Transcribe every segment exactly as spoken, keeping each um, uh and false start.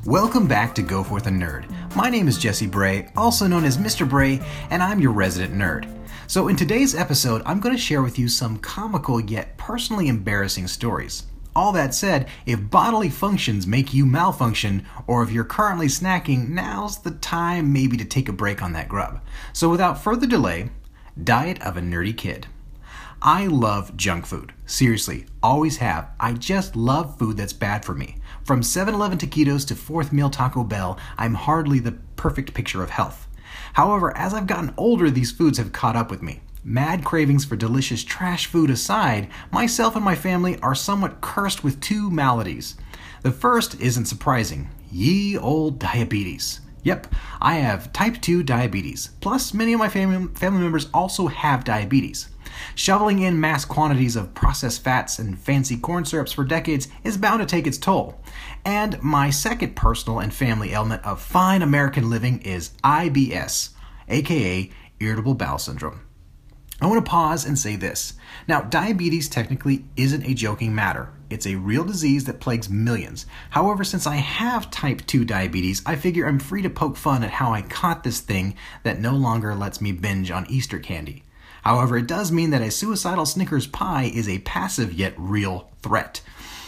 Welcome back to Go Forth a Nerd. My name is Jesse Bray, also known as Mister Bray, and I'm your resident nerd. So in today's episode, I'm going to share with you some comical yet personally embarrassing stories. All that said, if bodily functions make you malfunction, or if you're currently snacking, now's the time maybe to take a break on that grub. So without further delay, Diet of a Nerdy Kid. I love junk food. Seriously, always have. I just love food that's bad for me. From seven eleven taquitos to fourth meal Taco Bell, I'm hardly the perfect picture of health. However, as I've gotten older, these foods have caught up with me. Mad cravings for delicious trash food aside, myself and my family are somewhat cursed with two maladies. The first isn't surprising. Ye old diabetes. Yep, I have type two diabetes. Plus, many of my family, family members also have diabetes. Shoveling in mass quantities of processed fats and fancy corn syrups for decades is bound to take its toll. And my second personal and family ailment of fine American living is I B S, aka Irritable Bowel Syndrome. I want to pause and say this. Now, diabetes technically isn't a joking matter. It's a real disease that plagues millions. However, since I have type two diabetes, I figure I'm free to poke fun at how I caught this thing that no longer lets me binge on Easter candy. However, it does mean that a suicidal Snickers pie is a passive yet real threat.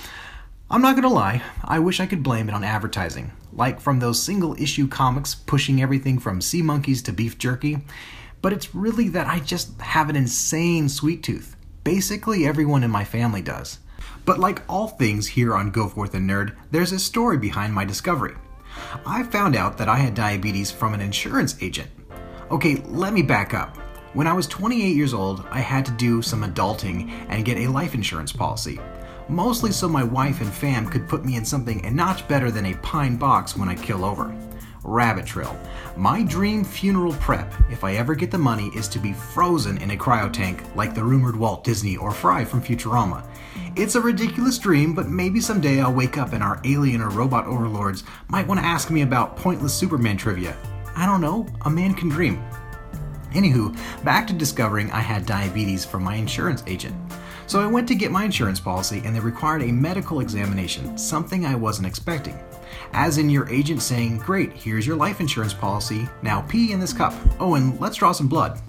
I'm not gonna lie, I wish I could blame it on advertising, like from those single-issue comics pushing everything from sea monkeys to beef jerky, but it's really that I just have an insane sweet tooth. Basically, everyone in my family does. But like all things here on Go Forth a Nerd, there's a story behind my discovery. I found out that I had diabetes from an insurance agent. Okay, let me back up. When I was twenty-eight years old, I had to do some adulting and get a life insurance policy. Mostly so my wife and fam could put me in something a notch better than a pine box when I kill over. Rabbit Trail. My dream funeral prep, if I ever get the money, is to be frozen in a cryotank like the rumored Walt Disney or Fry from Futurama. It's a ridiculous dream, but maybe someday I'll wake up and our alien or robot overlords might want to ask me about pointless Superman trivia. I don't know, a man can dream. Anywho, back to discovering I had diabetes from my insurance agent. So I went to get my insurance policy and they required a medical examination, something I wasn't expecting. As in your agent saying, great, here's your life insurance policy, now pee in this cup. Oh, and let's draw some blood.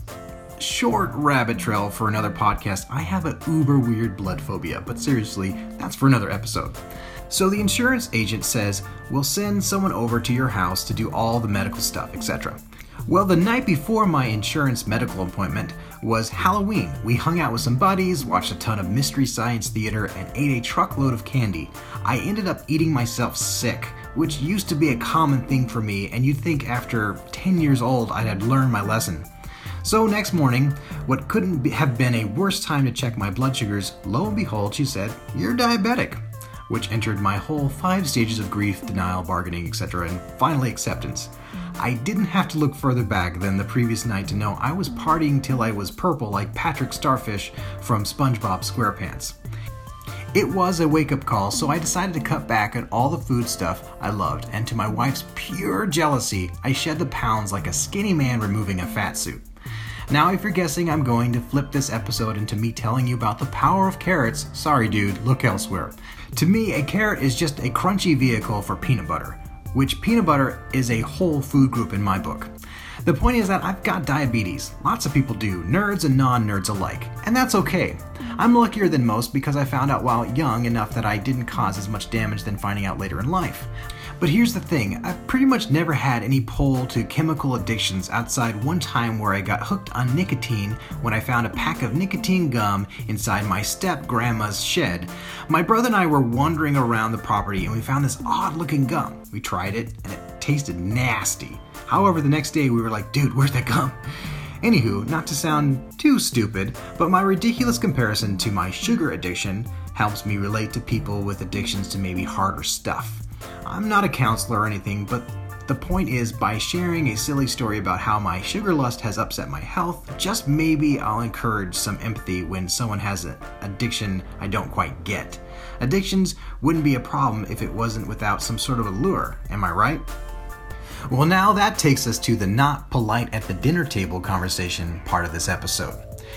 Short rabbit trail for another podcast. I have a uber weird blood phobia, but seriously, that's for another episode. So the insurance agent says, we'll send someone over to your house to do all the medical stuff, et cetera. Well, the night before my insurance medical appointment was Halloween. We hung out with some buddies, watched a ton of Mystery Science Theater, and ate a truckload of candy. I ended up eating myself sick, which used to be a common thing for me, and you'd think after ten years old I'd had learned my lesson. So next morning, what couldn't be, have been a worse time to check my blood sugars, lo and behold, she said, "You're diabetic," which entered my whole five stages of grief, denial, bargaining, et cetera, and finally acceptance. I didn't have to look further back than the previous night to know I was partying till I was purple like Patrick Starfish from SpongeBob SquarePants. It was a wake-up call, so I decided to cut back on all the food stuff I loved, and to my wife's pure jealousy, I shed the pounds like a skinny man removing a fat suit. Now, if you're guessing I'm going to flip this episode into me telling you about the power of carrots, sorry dude, look elsewhere. To me, a carrot is just a crunchy vehicle for peanut butter, which peanut butter is a whole food group in my book. The point is that I've got diabetes. Lots of people do, nerds and non-nerds alike, and that's okay. I'm luckier than most because I found out while young enough that I didn't cause as much damage than finding out later in life. But here's the thing, I've pretty much never had any pull to chemical addictions outside one time where I got hooked on nicotine when I found a pack of nicotine gum inside my step-grandma's shed. My brother and I were wandering around the property and we found this odd-looking gum. We tried it and it tasted nasty. However, the next day we were like, dude, where's that gum? Anywho, not to sound too stupid, but my ridiculous comparison to my sugar addiction helps me relate to people with addictions to maybe harder stuff. I'm not a counselor or anything, but the point is, by sharing a silly story about how my sugar lust has upset my health, just maybe I'll encourage some empathy when someone has an addiction I don't quite get. Addictions wouldn't be a problem if it wasn't without some sort of allure, am I right? Well, now that takes us to the not polite at the dinner table conversation part of this episode.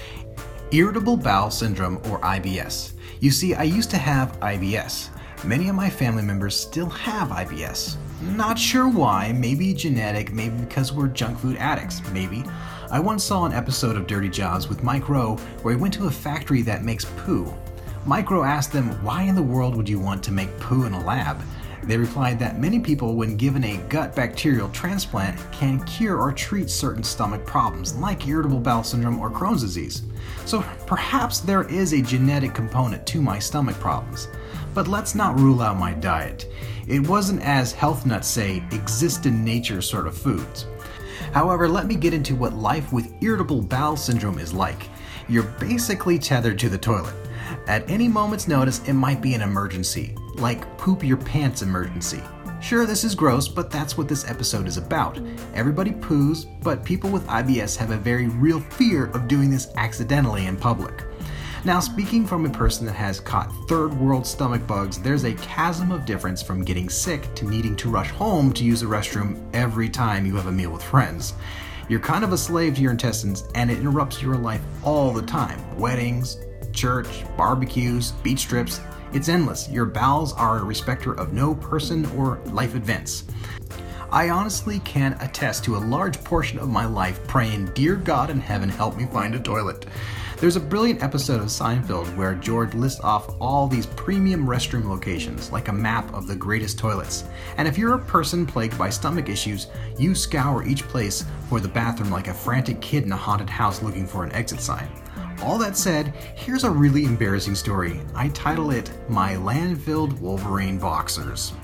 Irritable Bowel Syndrome, or I B S. You see, I used to have I B S. Many of my family members still have I B S. Not sure why, maybe genetic, maybe because we're junk food addicts, maybe. I once saw an episode of Dirty Jobs with Mike Rowe where he went to a factory that makes poo. Mike Rowe asked them, why in the world would you want to make poo in a lab? They replied that many people, when given a gut bacterial transplant, can cure or treat certain stomach problems like irritable bowel syndrome or Crohn's disease. So perhaps there is a genetic component to my stomach problems. But let's not rule out my diet. It wasn't, as health nuts say, exist in nature sort of foods. However, let me get into what life with irritable bowel syndrome is like. You're basically tethered to the toilet. At any moment's notice, it might be an emergency, like poop your pants emergency. Sure, this is gross, but that's what this episode is about. Everybody poos, but people with I B S have a very real fear of doing this accidentally in public. Now, speaking from a person that has caught third world stomach bugs, there's a chasm of difference from getting sick to needing to rush home to use the restroom every time you have a meal with friends. You're kind of a slave to your intestines, and it interrupts your life all the time. Weddings, church, barbecues, beach trips, it's endless. Your bowels are a respecter of no person or life events. I honestly can attest to a large portion of my life praying, "Dear God in heaven, help me find a toilet." There's a brilliant episode of Seinfeld where George lists off all these premium restroom locations, like a map of the greatest toilets. And if you're a person plagued by stomach issues, you scour each place for the bathroom like a frantic kid in a haunted house looking for an exit sign. All that said, here's a really embarrassing story. I title it, My Land-Filled Wolverine Boxers.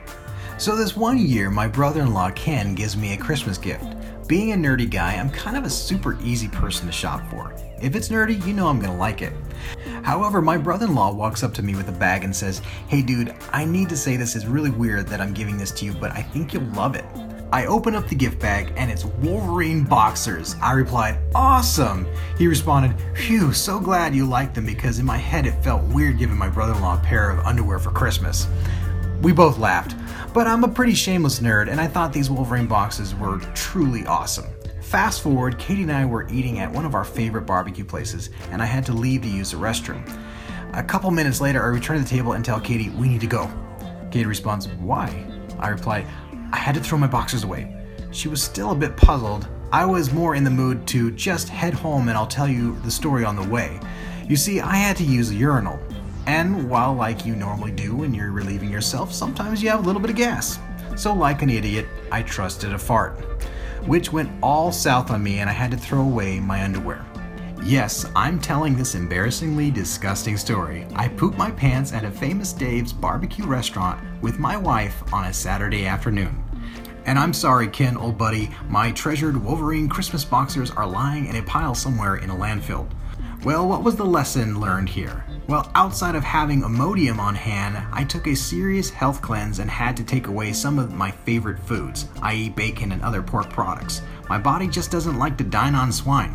So this one year, my brother-in-law Ken gives me a Christmas gift. Being a nerdy guy, I'm kind of a super easy person to shop for. If it's nerdy, you know I'm gonna like it. However, my brother-in-law walks up to me with a bag and says, "Hey dude, I need to say this is really weird that I'm giving this to you, but I think you'll love it." I open up the gift bag and it's Wolverine boxers. I replied, "Awesome!" He responded, "Phew, so glad you like them, because in my head it felt weird giving my brother-in-law a pair of underwear for Christmas." We both laughed, but I'm a pretty shameless nerd and I thought these Wolverine boxes were truly awesome. Fast forward, Katie and I were eating at one of our favorite barbecue places and I had to leave to use the restroom. A couple minutes later, I return to the table and tell Katie, "We need to go." Katie responds, "Why?" I reply, "I had to throw my boxers away." She was still a bit puzzled. I was more in the mood to just head home and I'll tell you the story on the way. You see, I had to use the urinal. And while like you normally do when you're relieving yourself, sometimes you have a little bit of gas. So like an idiot, I trusted a fart, which went all south on me and I had to throw away my underwear. Yes, I'm telling this embarrassingly disgusting story. I pooped my pants at a Famous Dave's barbecue restaurant with my wife on a Saturday afternoon. And I'm sorry, Ken, old buddy, my treasured Wolverine Christmas boxers are lying in a pile somewhere in a landfill. Well, what was the lesson learned here? Well, outside of having Imodium on hand, I took a serious health cleanse and had to take away some of my favorite foods, that is bacon and other pork products. My body just doesn't like to dine on swine.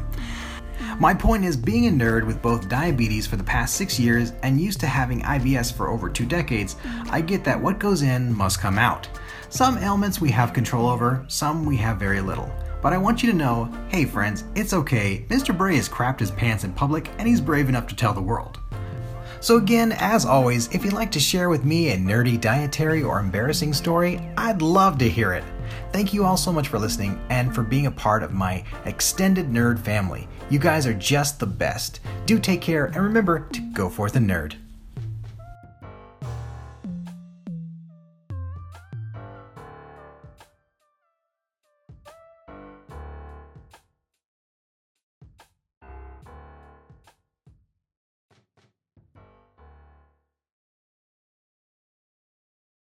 My point is, being a nerd with both diabetes for the past six years and used to having I B S for over two decades, I get that what goes in must come out. Some ailments we have control over, some we have very little. But I want you to know, hey friends, it's okay. Mister Bray has crapped his pants in public and he's brave enough to tell the world. So again, as always, if you'd like to share with me a nerdy dietary or embarrassing story, I'd love to hear it. Thank you all so much for listening and for being a part of my extended nerd family. You guys are just the best. Do take care and remember to go forth and nerd.